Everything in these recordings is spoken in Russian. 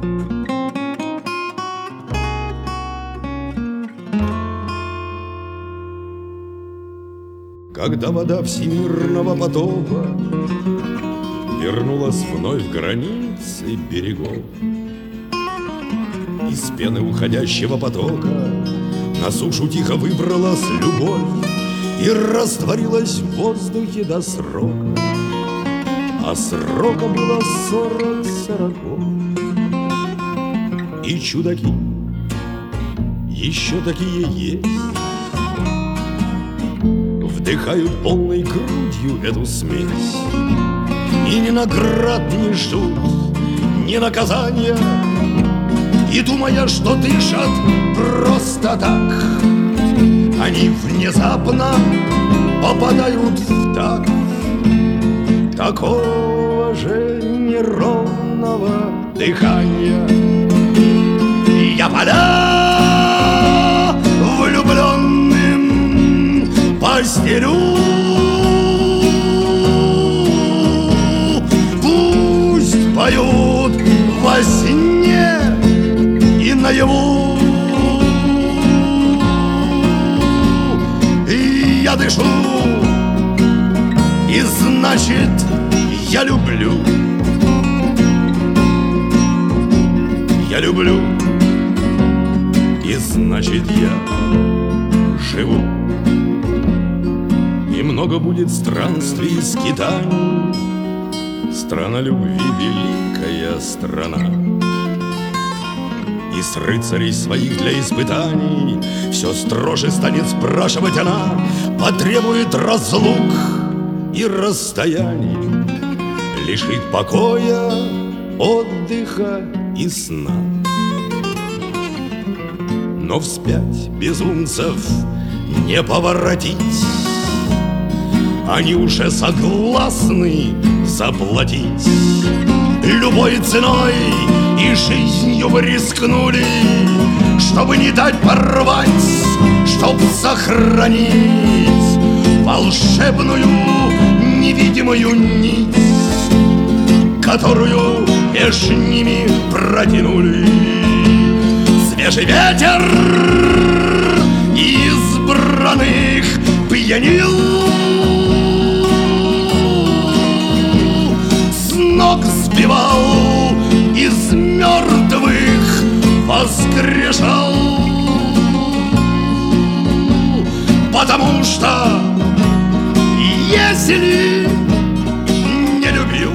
Когда вода всемирного потопа вернулась вновь границы берегов, из пены уходящего потока на сушу тихо выбралась любовь и растворилась в воздухе до срока, а срока было 40 сороков. И чудаки еще такие есть, вдыхают полной грудью эту смесь и ни наград не ждут, ни наказания, и думая, что дышат просто так, они внезапно попадают в такт такого же неровного дыхания. И я поля влюбленным постелю, пусть поют во сне и наяву, и я дышу, и значит я люблю. Я люблю, и значит я живу. И много будет странствий и скитаний, страна любви, великая страна. И с рыцарей своих для испытаний все строже станет спрашивать она, потребует разлук и расстояний, лишит покоя, отдыха и сна. Но вспять безумцев не поворотить, они уже согласны заплатить любой ценой, и жизнью бы рискнули, чтобы не дать порвать, чтоб сохранить волшебную невидимую нить, которую меж ними протянули. Свежий ветер избранных пьянил, с ног сбивал, из мертвых воскрешал, потому что если не любил,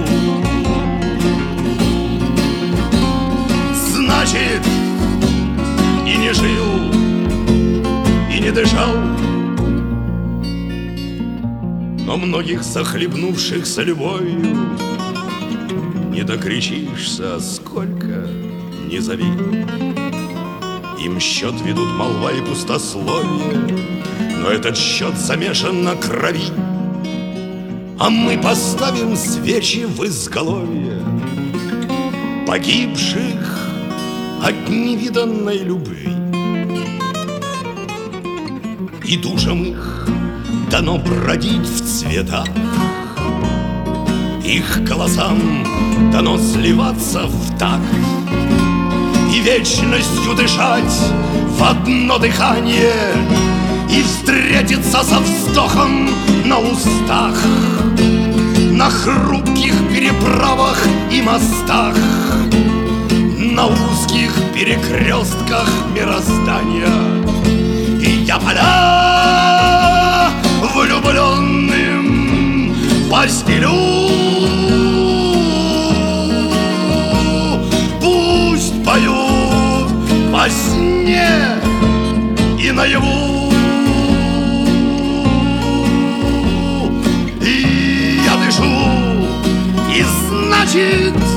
значит и не жил, и не дышал. Но многих захлебнувшихся любовью не докричишься, сколько не зови. Им счет ведут молва и пустословие, но этот счет замешан на крови. А мы поставим свечи в изголовье погибших от невиданной любви. И душам их дано бродить в цветах, их голосам дано сливаться в такт и вечностью дышать в одно дыхание, и встретиться со вздохом на устах, на хрупких переправах и мостах, на узких перекрестках мироздания. И я поля влюбленным постелю, пусть поют во сне и наяву, и я дышу, и значит